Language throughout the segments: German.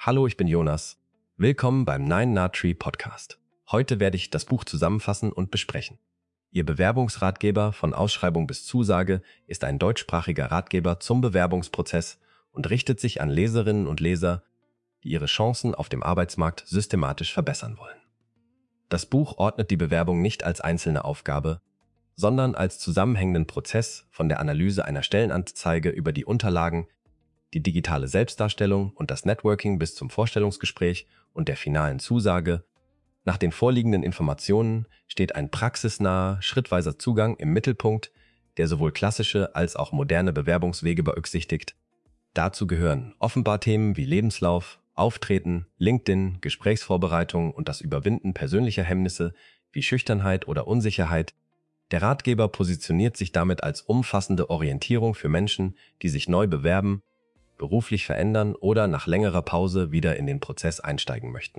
Hallo, ich bin Jonas. Willkommen beim Nine Nut Tree Podcast. Heute werde ich das Buch zusammenfassen und besprechen. Ihr Bewerbungsratgeber von Ausschreibung bis Zusage ist ein deutschsprachiger Ratgeber zum Bewerbungsprozess und richtet sich an Leserinnen und Leser, die ihre Chancen auf dem Arbeitsmarkt systematisch verbessern wollen. Das Buch ordnet die Bewerbung nicht als einzelne Aufgabe, sondern als zusammenhängenden Prozess von der Analyse einer Stellenanzeige über die Unterlagen, die digitale Selbstdarstellung und das Networking bis zum Vorstellungsgespräch und der finalen Zusage. Nach den vorliegenden Informationen steht ein praxisnaher, schrittweiser Zugang im Mittelpunkt, der sowohl klassische als auch moderne Bewerbungswege berücksichtigt. Dazu gehören offenbar Themen wie Lebenslauf, Auftreten, LinkedIn, Gesprächsvorbereitung und das Überwinden persönlicher Hemmnisse wie Schüchternheit oder Unsicherheit. Der Ratgeber positioniert sich damit als umfassende Orientierung für Menschen, die sich neu bewerben, beruflich verändern oder nach längerer Pause wieder in den Prozess einsteigen möchten.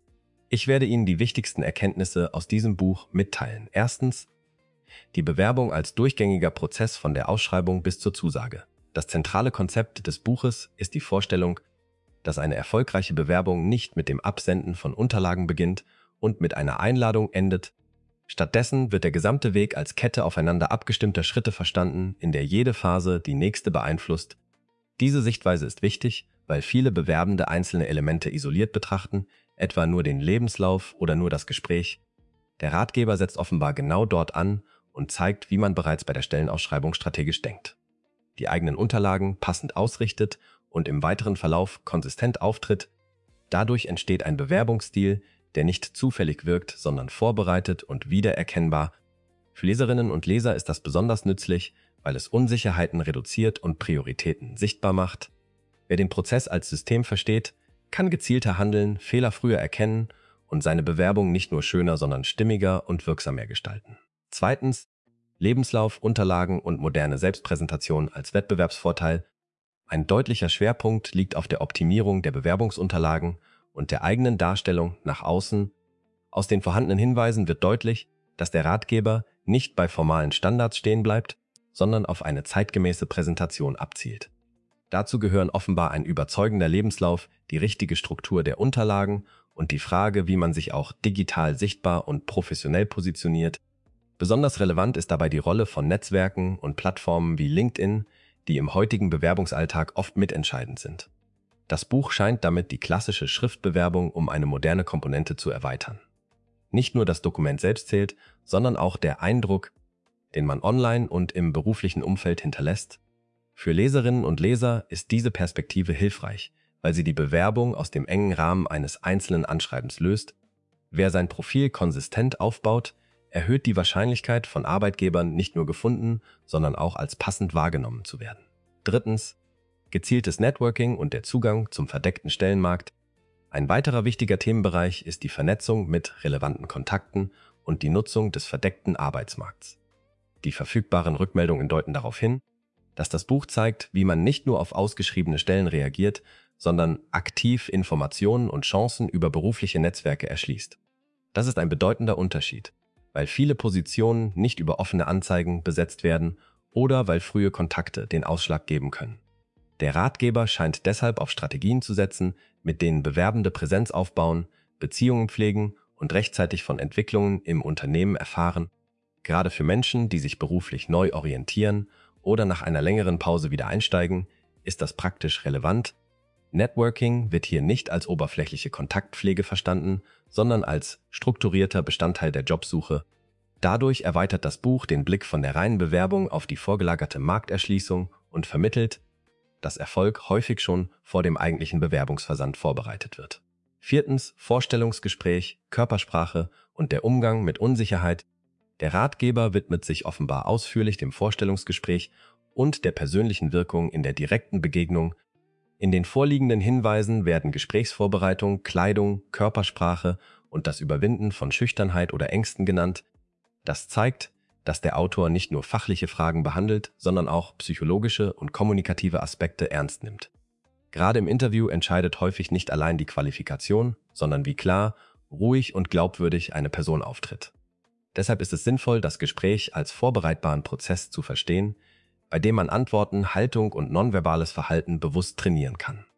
Ich werde Ihnen die wichtigsten Erkenntnisse aus diesem Buch mitteilen. Erstens, die Bewerbung als durchgängiger Prozess von der Ausschreibung bis zur Zusage. Das zentrale Konzept des Buches ist die Vorstellung, dass eine erfolgreiche Bewerbung nicht mit dem Absenden von Unterlagen beginnt und mit einer Einladung endet. Stattdessen wird der gesamte Weg als Kette aufeinander abgestimmter Schritte verstanden, in der jede Phase die nächste beeinflusst. Diese Sichtweise ist wichtig, weil viele Bewerbende einzelne Elemente isoliert betrachten, etwa nur den Lebenslauf oder nur das Gespräch. Der Ratgeber setzt offenbar genau dort an und zeigt, wie man bereits bei der Stellenausschreibung strategisch denkt, die eigenen Unterlagen passend ausrichtet und im weiteren Verlauf konsistent auftritt. Dadurch entsteht ein Bewerbungsstil, der nicht zufällig wirkt, sondern vorbereitet und wiedererkennbar. Für Leserinnen und Leser ist das besonders nützlich, weil es Unsicherheiten reduziert und Prioritäten sichtbar macht. Wer den Prozess als System versteht, kann gezielter handeln, Fehler früher erkennen und seine Bewerbung nicht nur schöner, sondern stimmiger und wirksamer gestalten. Zweitens, Lebenslauf, Unterlagen und moderne Selbstpräsentation als Wettbewerbsvorteil. Ein deutlicher Schwerpunkt liegt auf der Optimierung der Bewerbungsunterlagen und der eigenen Darstellung nach außen. Aus den vorhandenen Hinweisen wird deutlich, dass der Ratgeber nicht bei formalen Standards stehen bleibt, sondern auf eine zeitgemäße Präsentation abzielt. Dazu gehören offenbar ein überzeugender Lebenslauf, die richtige Struktur der Unterlagen und die Frage, wie man sich auch digital sichtbar und professionell positioniert. Besonders relevant ist dabei die Rolle von Netzwerken und Plattformen wie LinkedIn, die im heutigen Bewerbungsalltag oft mitentscheidend sind. Das Buch scheint damit die klassische Schriftbewerbung um eine moderne Komponente zu erweitern. Nicht nur das Dokument selbst zählt, sondern auch der Eindruck, den man online und im beruflichen Umfeld hinterlässt. Für Leserinnen und Leser ist diese Perspektive hilfreich, weil sie die Bewerbung aus dem engen Rahmen eines einzelnen Anschreibens löst. Wer sein Profil konsistent aufbaut, erhöht die Wahrscheinlichkeit, von Arbeitgebern nicht nur gefunden, sondern auch als passend wahrgenommen zu werden. Drittens, gezieltes Networking und der Zugang zum verdeckten Stellenmarkt. Ein weiterer wichtiger Themenbereich ist die Vernetzung mit relevanten Kontakten und die Nutzung des verdeckten Arbeitsmarkts. Die verfügbaren Rückmeldungen deuten darauf hin, dass das Buch zeigt, wie man nicht nur auf ausgeschriebene Stellen reagiert, sondern aktiv Informationen und Chancen über berufliche Netzwerke erschließt. Das ist ein bedeutender Unterschied, weil viele Positionen nicht über offene Anzeigen besetzt werden oder weil frühe Kontakte den Ausschlag geben können. Der Ratgeber scheint deshalb auf Strategien zu setzen, mit denen Bewerbende Präsenz aufbauen, Beziehungen pflegen und rechtzeitig von Entwicklungen im Unternehmen erfahren. Gerade für Menschen, die sich beruflich neu orientieren oder nach einer längeren Pause wieder einsteigen, ist das praktisch relevant. Networking wird hier nicht als oberflächliche Kontaktpflege verstanden, sondern als strukturierter Bestandteil der Jobsuche. Dadurch erweitert das Buch den Blick von der reinen Bewerbung auf die vorgelagerte Markterschließung und vermittelt, dass Erfolg häufig schon vor dem eigentlichen Bewerbungsversand vorbereitet wird. Viertens, Vorstellungsgespräch, Körpersprache und der Umgang mit Unsicherheit. Der Ratgeber widmet sich offenbar ausführlich dem Vorstellungsgespräch und der persönlichen Wirkung in der direkten Begegnung. In den vorliegenden Hinweisen werden Gesprächsvorbereitung, Kleidung, Körpersprache und das Überwinden von Schüchternheit oder Ängsten genannt. Das zeigt, dass der Autor nicht nur fachliche Fragen behandelt, sondern auch psychologische und kommunikative Aspekte ernst nimmt. Gerade im Interview entscheidet häufig nicht allein die Qualifikation, sondern wie klar, ruhig und glaubwürdig eine Person auftritt. Deshalb ist es sinnvoll, das Gespräch als vorbereitbaren Prozess zu verstehen, bei dem man Antworten, Haltung und nonverbales Verhalten bewusst trainieren kann.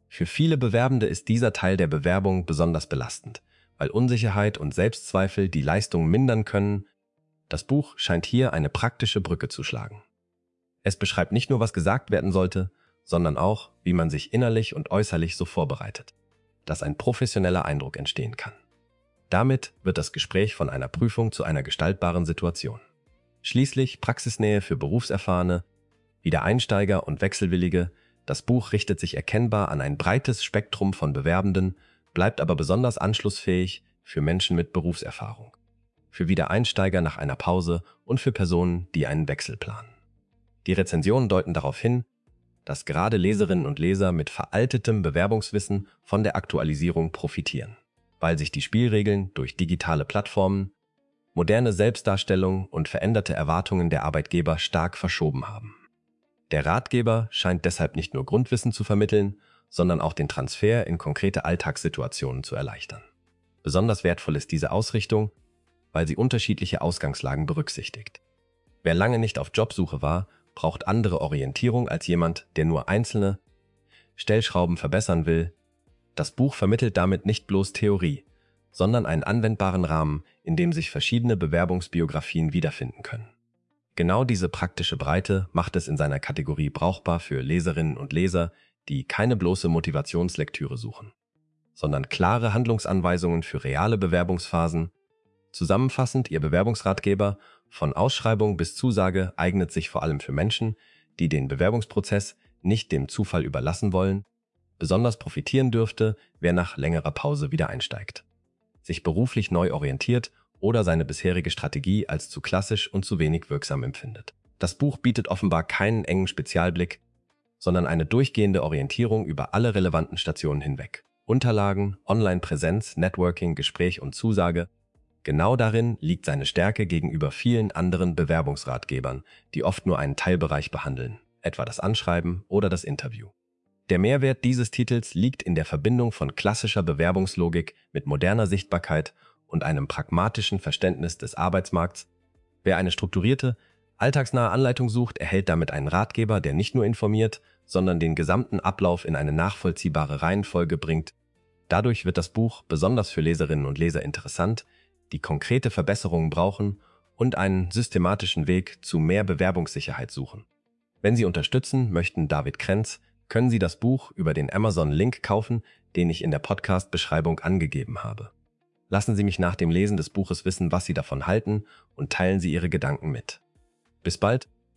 Für viele Bewerbende ist dieser Teil der Bewerbung besonders belastend, weil Unsicherheit und Selbstzweifel die Leistung mindern können. Das Buch scheint hier eine praktische Brücke zu schlagen. Es beschreibt nicht nur, was gesagt werden sollte, sondern auch, wie man sich innerlich und äußerlich so vorbereitet, dass ein professioneller Eindruck entstehen kann. Damit wird das Gespräch von einer Prüfung zu einer gestaltbaren Situation. Schließlich Praxisnähe für Berufserfahrene, Wiedereinsteiger und Wechselwillige. Das Buch richtet sich erkennbar an ein breites Spektrum von Bewerbenden, bleibt aber besonders anschlussfähig für Menschen mit Berufserfahrung, für Wiedereinsteiger nach einer Pause und für Personen, die einen Wechsel planen. Die Rezensionen deuten darauf hin, dass gerade Leserinnen und Leser mit veraltetem Bewerbungswissen von der Aktualisierung profitieren, weil sich die Spielregeln durch digitale Plattformen, moderne Selbstdarstellung und veränderte Erwartungen der Arbeitgeber stark verschoben haben. Der Ratgeber scheint deshalb nicht nur Grundwissen zu vermitteln, sondern auch den Transfer in konkrete Alltagssituationen zu erleichtern. Besonders wertvoll ist diese Ausrichtung, weil sie unterschiedliche Ausgangslagen berücksichtigt. Wer lange nicht auf Jobsuche war, braucht andere Orientierung als jemand, der nur einzelne Stellschrauben verbessern will. Das Buch vermittelt damit nicht bloß Theorie, sondern einen anwendbaren Rahmen, in dem sich verschiedene Bewerbungsbiografien wiederfinden können. Genau diese praktische Breite macht es in seiner Kategorie brauchbar für Leserinnen und Leser, die keine bloße Motivationslektüre suchen, sondern klare Handlungsanweisungen für reale Bewerbungsphasen. Zusammenfassend, Ihr Bewerbungsratgeber von Ausschreibung bis Zusage eignet sich vor allem für Menschen, die den Bewerbungsprozess nicht dem Zufall überlassen wollen. Besonders profitieren dürfte, wer nach längerer Pause wieder einsteigt, sich beruflich neu orientiert oder seine bisherige Strategie als zu klassisch und zu wenig wirksam empfindet. Das Buch bietet offenbar keinen engen Spezialblick, sondern eine durchgehende Orientierung über alle relevanten Stationen hinweg. Unterlagen, Online-Präsenz, Networking, Gespräch und Zusage. Genau darin liegt seine Stärke gegenüber vielen anderen Bewerbungsratgebern, die oft nur einen Teilbereich behandeln, etwa das Anschreiben oder das Interview. Der Mehrwert dieses Titels liegt in der Verbindung von klassischer Bewerbungslogik mit moderner Sichtbarkeit und einem pragmatischen Verständnis des Arbeitsmarkts. Wer eine strukturierte, alltagsnahe Anleitung sucht, erhält damit einen Ratgeber, der nicht nur informiert, sondern den gesamten Ablauf in eine nachvollziehbare Reihenfolge bringt. Dadurch wird das Buch besonders für Leserinnen und Leser interessant, die konkrete Verbesserungen brauchen und einen systematischen Weg zu mehr Bewerbungssicherheit suchen. Wenn Sie unterstützen möchten David Krenz, können Sie das Buch über den Amazon-Link kaufen, den ich in der Podcast-Beschreibung angegeben habe. Lassen Sie mich nach dem Lesen des Buches wissen, was Sie davon halten, und teilen Sie Ihre Gedanken mit. Bis bald!